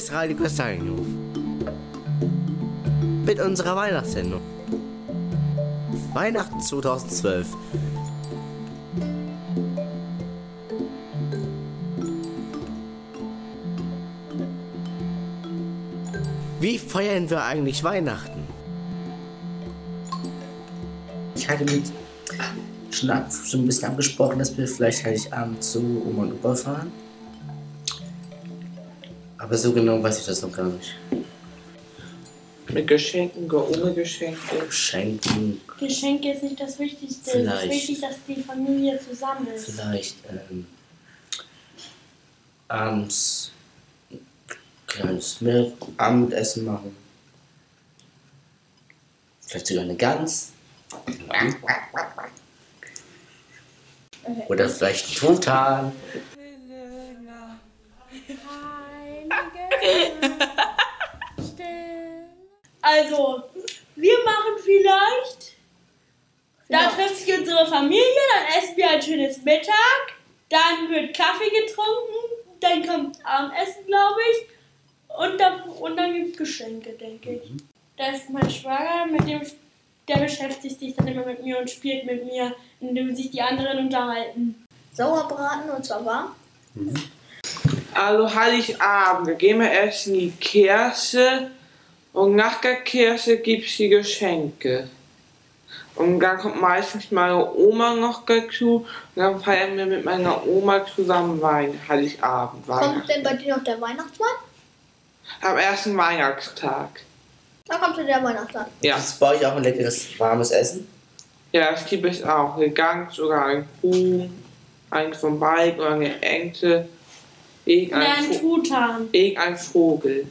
ist Radio Kastanienhof mit unserer Weihnachtssendung. Weihnachten 2012. Wie feiern wir eigentlich Weihnachten? Ich hatte schon ein bisschen abgesprochen, dass wir vielleicht Heiligabend zu Oma und Opa fahren. Aber so genau weiß ich das noch gar nicht. Mit Geschenken oder ohne Geschenke? Geschenke ist nicht das Wichtigste. Vielleicht. Es ist wichtig, dass die Familie zusammen ist. Vielleicht abends ein kleines Abendessen machen. Vielleicht sogar eine Gans. Oder vielleicht ein Truthahn. Also, wir machen vielleicht, da trifft sich unsere Familie, dann essen wir ein schönes Mittag, dann wird Kaffee getrunken, dann kommt Abendessen, glaube ich, und dann gibt es Geschenke, denke ich. Da ist mein Schwager, der beschäftigt sich dann immer mit mir und spielt mit mir, indem sich die anderen unterhalten. Sauerbraten und zwar warm. Also Heiligabend, da gehen wir erst in die Kirche und nach der Kirche gibt es die Geschenke. Und dann kommt meistens meine Oma noch dazu und dann feiern wir mit meiner Oma zusammen Heiligabend. Kommt denn bei dir noch der Weihnachtsmann? Am ersten Weihnachtstag. Da kommt schon der Weihnachtsmann. Ja. Ist bei euch auch ein leckeres, warmes Essen? Ja, es gibt es auch. Eine Gans oder ein Huhn, ein von Balken oder eine Ente. Ein Truthahn. Irgendein Vogel.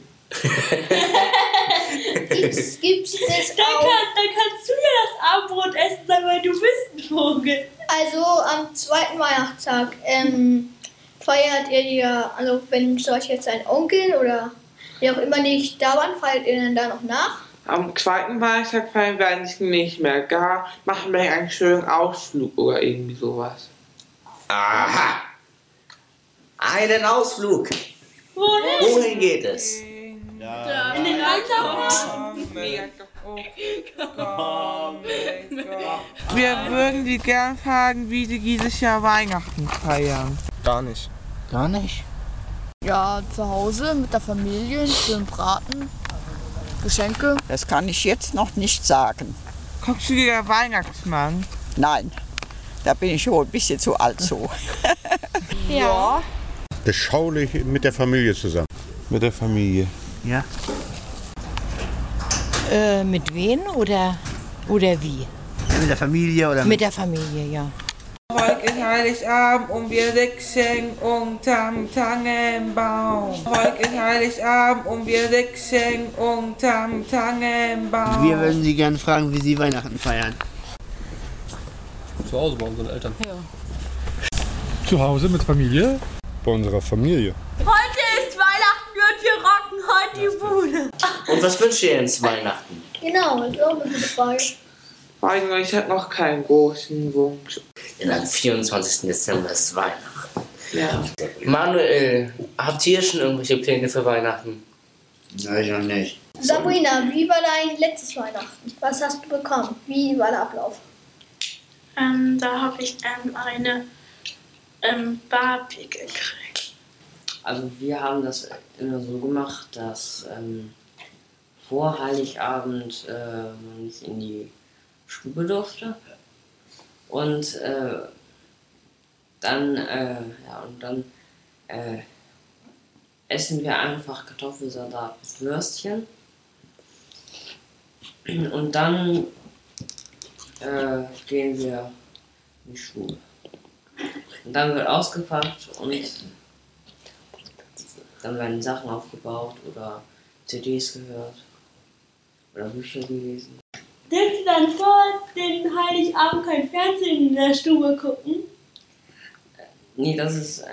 Gibt's das Dann auch? kannst du ja das Abendbrot essen, weil du bist ein Vogel. Also am zweiten Weihnachtstag feiert ihr ja, also wenn zum Beispiel jetzt ein Onkel oder wie auch immer nicht da waren, feiert ihr dann da noch nach? Am zweiten Weihnachtstag feiern wir eigentlich nicht mehr. Da machen wir einen schönen Ausflug oder irgendwie sowas. Aha! Einen Ausflug! Wohin? Wohin geht es? In den Wanderpark? Wir würden die gern fragen, wie sie dieses Jahr Weihnachten feiern. Gar nicht. Gar nicht. Ja, zu Hause mit der Familie, einen schönen Braten, Geschenke. Das kann ich jetzt noch nicht sagen. Kommst du der Weihnachtsmann? Nein, da bin ich schon ein bisschen zu alt so. Ja. Beschaulich mit der Familie zusammen. Mit der Familie. Ja. Mit wem oder wie? Mit der Familie oder Mit der Familie, ja. Heute ist Heiligabend und wir sitzen unterm Tannenbaum. Heute ist Heiligabend und wir sitzen unterm Tannenbaum. Wir würden Sie gerne fragen, wie Sie Weihnachten feiern. Zu Hause bei unseren Eltern. Ja. Zu Hause mit Familie? Bei unserer Familie. Heute ist Weihnachten und wir rocken heute die Bude. Und was wünscht ihr ins Weihnachten? Genau, das ist auch eine gute Frage. Ich habe noch keinen großen Wunsch. Denn am 24. Dezember ist Weihnachten. Ja. Manuel, habt ihr schon irgendwelche Pläne für Weihnachten? Nein, noch nicht. Sabrina, wie war dein letztes Weihnachten? Was hast du bekommen? Wie war der Ablauf? Da habe ich eine Barbie gekriegt. Also wir haben das immer so gemacht, dass vor Heiligabend man nicht in die Stube durfte und dann essen wir einfach Kartoffelsalat mit Würstchen und dann gehen wir in die Schule. Und dann wird ausgepackt und dann werden Sachen aufgebaut oder CDs gehört oder Bücher gelesen. Dürft ihr dann vor den Heiligabend kein Fernsehen in der Stube gucken? Nee, das ist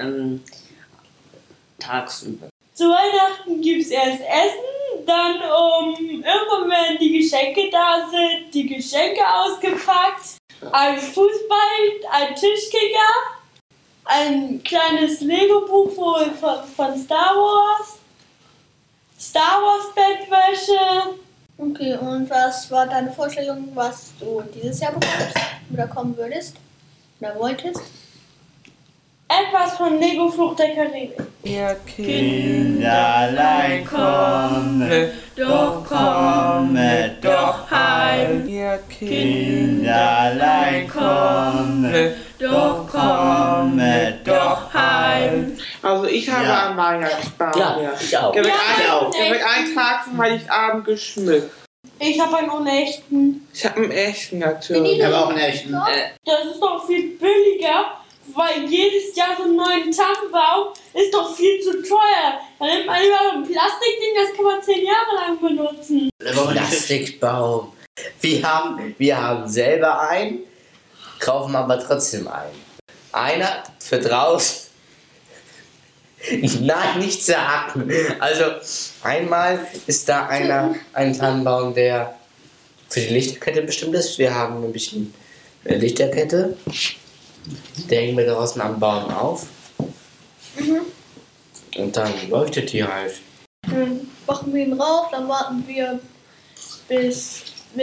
tagsüber. Zu Weihnachten gibt es erst Essen, dann irgendwann werden die Geschenke da sind, die Geschenke ausgepackt, ein Fußball, ein Tischkicker, ein kleines Lego-Buch von Star Wars Star Wars Bettwäsche. Okay, und was war deine Vorstellung, was du dieses Jahr bekommst oder kommen würdest oder wolltest? Etwas von Lego Flucht der Karibik. Ihr Kinderlein komme, doch komme doch heim. Ihr Kinderlein komme, doch komme doch heim. Also ich habe einen Weihnachtsbaum. Ja, ich auch. Der wird Ja, einen Tag von Heiligabend geschmückt. Ich habe einen unechten. Ich habe einen echten natürlich. Ich habe auch einen echten. Das ist doch viel billiger, weil jedes Jahr so einen neuen Tannenbaum ist doch viel zu teuer. Dann nimmt man lieber ein Plastikding, das kann man 10 Jahre lang benutzen. Plastikbaum. Wir haben selber einen, kaufen aber trotzdem einen. Einer für draußen. Nein, nicht sagen. Also einmal ist da ein Tannenbaum, der für die Lichterkette bestimmt ist. Wir haben ein bisschen Lichterkette. Der hängen wir draußen am Baum auf. Und dann leuchtet die halt. Dann machen wir ihn rauf, dann warten wir bis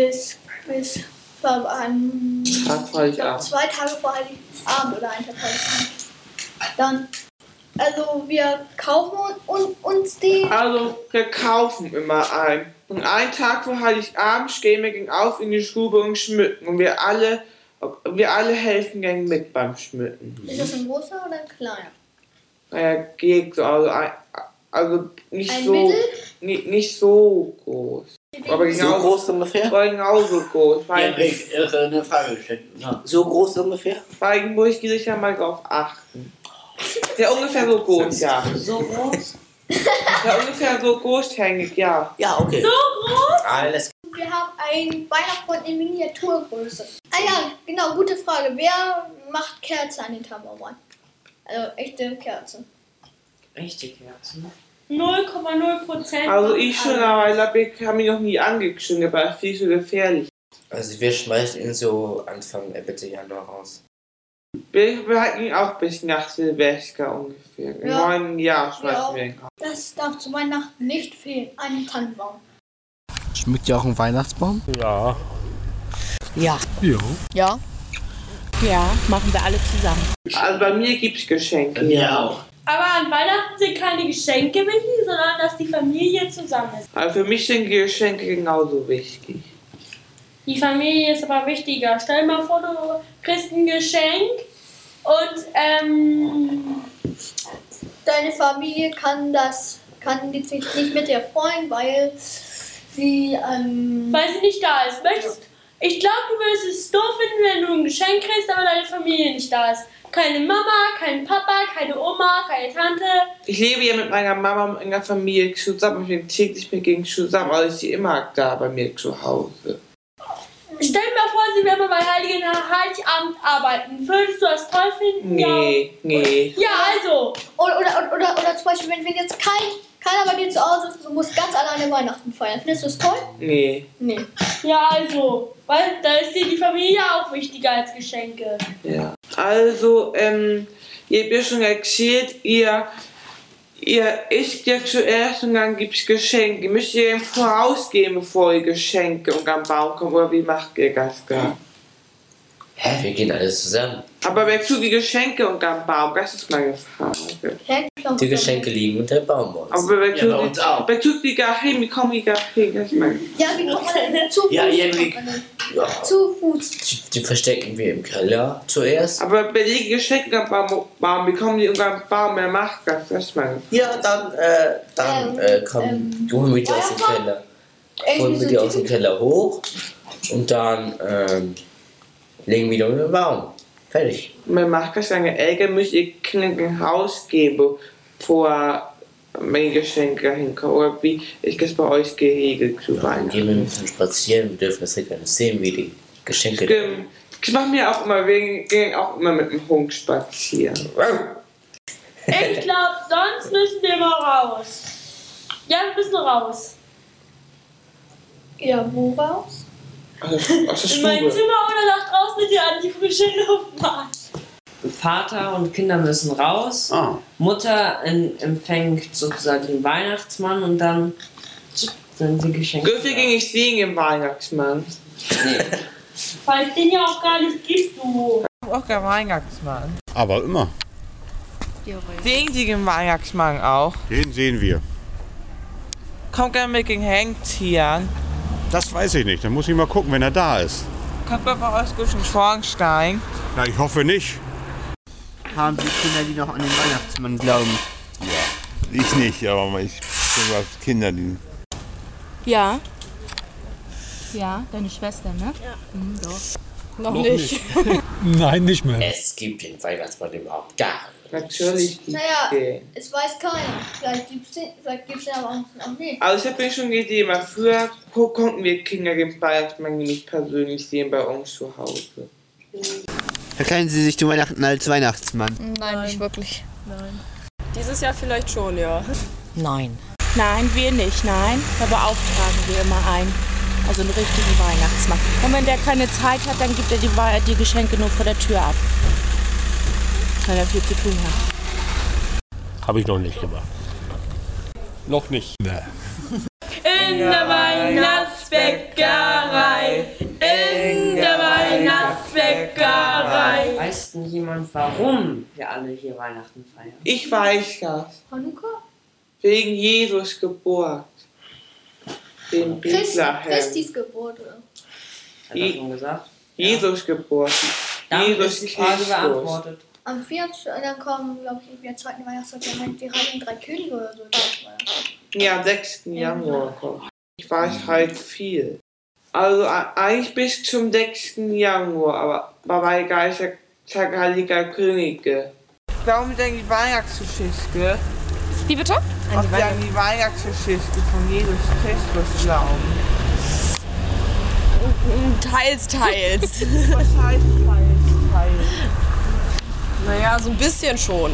an Tag Heiligabend. 2 Tage vor Heiligabend oder 1 Tag vor Heiligabend. Dann, also wir kaufen uns die. Also wir kaufen immer einen. Und einen Tag vor Heiligabend gehen wir gegen auf in die Stube und schmücken. Und wir alle helfen gegen mit beim Schmücken. Ist das ein großer oder ein kleiner? Naja, geht so. Also nicht Ein so. Mittel? Nicht so groß. Aber So genauso, groß ungefähr? aber genauso groß. Weil eine Frage gestellt. So groß ungefähr? weil muss ich sicher mal drauf achten. Ja, ungefähr so groß, ja. So groß? Ja, ungefähr so großhängig, ja. Ja, okay. So groß? Alles. Wir haben ein Weihnachtsbaum in Miniaturgröße. Ah ja, genau, gute Frage. Wer macht Kerzen an den Tannenbaum rein? Also echte Kerzen. Echte Kerzen? 0,0%. Also ich schon, aber ich glaube, ich habe mich noch nie angezündet, weil es viel zu gefährlich. Also wir schmeißen ihn so Anfang Mitte Januar raus. Wir halten ihn auch bis nach Silvester ungefähr. Im Ja. neuen Jahr Ja. schmeißen wir ihn raus. Das darf zu Weihnachten nicht fehlen. Ein Tannenbaum. Schmückt ihr auch einen Weihnachtsbaum? Ja. Ja. Ja. Ja. Ja, machen wir alle zusammen. Also bei mir gibt es Geschenke. Ja auch. Aber an Weihnachten sind keine Geschenke wichtig, sondern dass die Familie zusammen ist. Also für mich sind Geschenke genauso wichtig. Die Familie ist aber wichtiger. Stell dir mal vor, du kriegst ein Geschenk und Deine Familie kann sich nicht mit dir freuen, weil sie weil sie nicht da ist. Ich glaube, du würdest es doof finden, wenn du ein Geschenk kriegst, aber deine Familie nicht da ist. Keine Mama, kein Papa, keine Oma, keine Tante. Ich lebe ja mit meiner Mama und meiner Familie zusammen. Ich bin täglich mit ihnen zusammen, also ist sie immer da bei mir zu Hause. Stell dir mal vor, sie wäre bei Heiligabend arbeiten. Würdest du das toll finden? Nee. Ja, also. oder zum Beispiel, wenn jetzt keiner bei dir zu Hause ist, du musst ganz alleine Weihnachten feiern. Findest du es toll? Nee. Ja, also. Weil da ist dir die Familie auch wichtiger als Geschenke. Ja. Also, ihr habt ja schon erzählt, ihr isst ja zuerst und dann gibt's Geschenke. Müsst ihr vorausgehen, bevor ihr Geschenke und am Baum kommt, oder wie macht ihr das da? Hä, wir gehen alles zusammen. Aber wer tut die Geschenke und am Baum? Das ist meine Frage. Die Geschenke liegen unter dem Baum. Aber wer tut die gar hin? Wie kommen die gar hin? Das ist meine Ja, wie kommt man denn zu Fuß? Ja, irgendwie. Ja. Zu Fuß. Die verstecken wir im Keller zuerst. Aber wer legt Geschenke am Baum? Wie kommen die am Baum? Wer macht das? Das ist meine Frage. Ja, dann holen wir die aus dem Keller. Holen wir die aus dem Keller hoch und dann legen wir die unter den Baum. Fertig. Man macht das, seine Eltern müssen ihr Kind ein Haus geben, bevor meine Geschenke hinkommen. Oder wie ist das bei euch geregelt zu Weihnachten? Gehen wir ein bisschen spazieren, wir dürfen das nicht sehen, wie die Geschenke. Stimmt. Das machen wir auch immer, wir gehen auch immer mit dem Hund spazieren. Ich glaube, sonst müssen wir mal raus. Ja, wir müssen raus. Ja, wo raus? Aus der In mein Stube. Zimmer oder nach draußen in die frische Luft fahren. Vater und Kinder müssen raus. Mutter empfängt sozusagen den Weihnachtsmann und dann sind die Geschenke. Dürfte ging ich sehen im Weihnachtsmann. Nee. Weil es den ja auch gar nicht gibt, du. Auch kein Weihnachtsmann. Aber immer. Sehen Sie den Weihnachtsmann auch? Den sehen wir. Kommt gerne mit den Hengtieren. Das weiß ich nicht. Dann muss ich mal gucken, wenn er da ist. Kommt aber aus dem Schornstein. Na, ich hoffe nicht. Haben Sie Kinder, die noch an den Weihnachtsmann glauben? Ja, ich nicht, aber ich kenne Kinder, die... Ja. Ja, deine Schwester, ne? Ja. Doch. Noch nicht. Nein, nicht mehr. Es gibt den Weihnachtsmann überhaupt gar nicht. Natürlich gibt's Naja, den. es weiß keiner. Vielleicht gibt's den aber auch nicht. Also ich habe mir schon gesehen, weil früher konnten wir Kinder den Weihnachtsmann nicht persönlich sehen bei uns zu Hause. Erkennen Sie sich zu Weihnachten als Weihnachtsmann? Nein, nicht wirklich. Nein. Dieses Jahr vielleicht schon, ja. Nein. Nein, wir nicht, nein. Da beauftragen wir immer einen. Also einen richtigen Weihnachtsmann. Und wenn der keine Zeit hat, dann gibt er die Geschenke nur vor der Tür ab. Weil er viel zu tun hat. Habe ich noch nicht gemacht. Noch nicht. Nee. In der Weihnachtsbäckerei, in der Weihnachtsbäckerei. Weiß denn jemand, warum wir alle hier Weihnachten feiern? Ich weiß das. Hanukkah? Wegen Jesus Geburt. Dem Bethlehem. Christis Geburt, oder? Hat er schon gesagt? Jesus Geburt. Damit Jesus ist die Frage Christus. beantwortet. Am 24. Dann kommen, glaube ich, im zweiten Weihnachtstag die Heiligen Drei Könige oder so. Ja, am 6. Januar kommt. Ich weiß halt viel. Also eigentlich bis zum 6. Januar, aber bei Geister Heiliger Könige. Warum ist eigentlich die Weihnachtsgeschichte? Wie bitte? Ob wir an die Weihnachtsgeschichte von Jesus Christus glauben? Teils. Was heißt teils? Naja, so ein bisschen schon.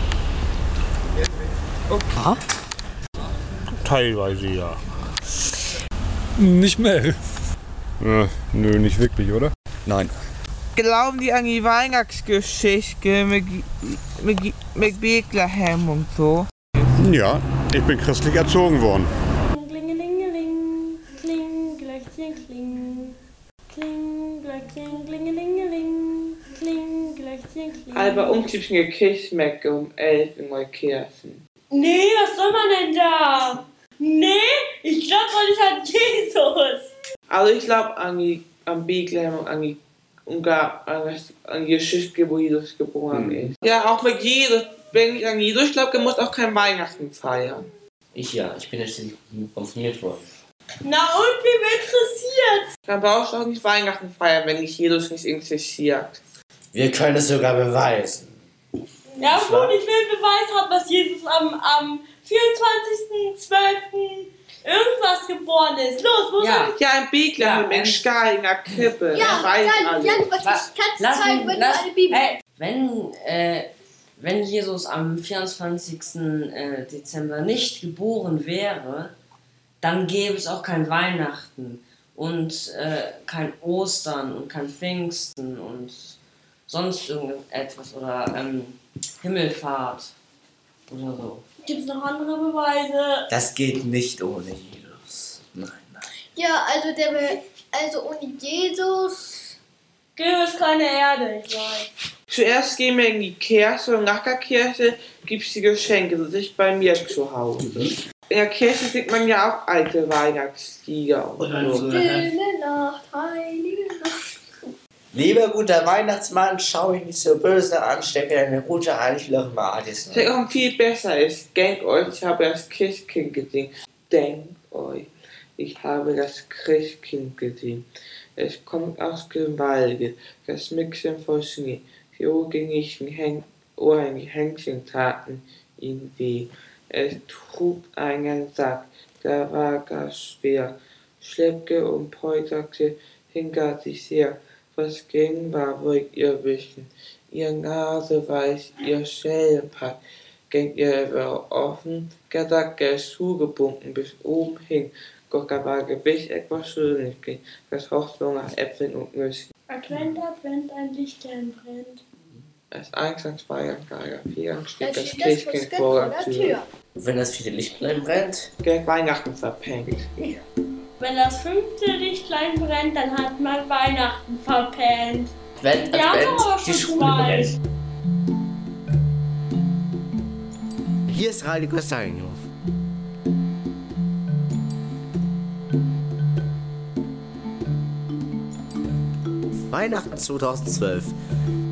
Okay. Teilweise ja. Nicht mehr. Nö, nicht wirklich, oder? Nein. Glauben die an die Weihnachtsgeschichte mit Bethlehem und so? Ja, ich bin christlich erzogen worden. Klingelingeling, kling, Glöckchen, kling. Kling, Glöckchen, klingelingeling, kling, Glöckchen, kling. Also bei uns gibt es eine Kirchmecke um 11 in Neukirchen. Nee, was soll man denn da? Nee, ich glaube doch nicht an Jesus. Also ich glaube an Bethlehem und an die Geschichte, wo Jesus geboren ist. Ja, auch mit Jesus. Wenn ich an Jesus glaube, dann muss auch kein Weihnachten feiern. Ich bin jetzt konfirmiert worden. Na und, wie mich interessiert? Dann brauchst du auch nicht Weihnachten feiern, wenn dich Jesus nicht interessiert. Wir können es sogar beweisen. Ja gut, ich will Beweis haben, dass Jesus am 24.12. irgendwas geboren ist. Los, wo Ja. sind Ja, in Bethlehem, in Stall, in der Krippe. Ja, das weiß ja, alles. ja, du kannst zeigen, wenn du eine Bibel. Wenn Jesus am 24. Dezember nicht geboren wäre, dann gäbe es auch kein Weihnachten und kein Ostern und kein Pfingsten und sonst irgendetwas oder Himmelfahrt oder so. Gibt es noch andere Beweise? Das geht nicht ohne Jesus. Nein. Ja, also ohne Jesus Gäbe es keine Erde, ich weiß. Zuerst gehen wir in die Kirche und nach der Kirche gibt es die Geschenke. Das ist bei mir zu Hause. In der Kirche singt man ja auch alte Weihnachtslieder und so. Stille Nacht, heilige Nacht. Lieber guter Weihnachtsmann, schau mich nicht so böse an, stecke deine Rute ein, ich will auch mal alles. Was auch viel besser ist, denkt euch, ich habe das Christkind gesehen. Denkt euch, ich habe das Christkind gesehen. Es kommt aus dem Walde, das Mixen von Schnee. Die ohrgängigen Händchen taten ihn weh. Es trug einen Sack, der war gar schwer. Schleppte und polterte hinter sich her. Was ging, war wollt ihr wissen. Ihr Nase weiß, ihr Schellenpack. Ging ihr offen, gesagt, er ist zugebunden bis oben hin. Doch da war Gewicht etwas Schönes, das roch so nach Äpfeln und Nüssen. Advent, Advent, ein Lichtlein brennt. Erst 1 Gang, 2 Gang, 3 Gang, 4 Gang steht das steht das Christkind Christkind vor vor der der Tür. Tür. Wenn das 4. Lichtlein brennt, Geht Weihnachten verpennt. Wenn das 5. Lichtlein brennt, dann hat man Weihnachten verpennt. Advent, Wir haben Advent, doch aber die schon Schule 2. brennt. Hier ist Radio Kastanienhof. Weihnachten 2012.